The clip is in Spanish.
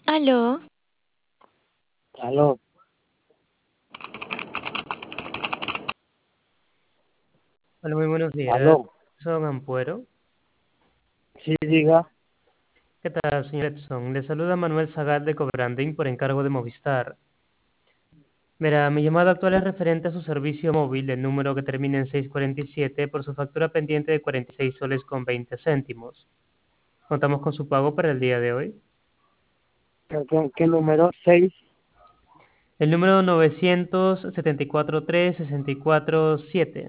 Aló, Aló, Hola, muy buenos días. aló, Son Ampuero. sí, diga, ¿Qué tal, señor Edson? Le saluda Manuel Zagal de Cobranding por encargo de Movistar. Verá, mi llamada actual es referente a su servicio móvil, el número que termina en 647, por su factura pendiente de 46 soles con 20 céntimos. Contamos con su pago para el día de hoy. ¿qué número? 6. El número 974-3-647.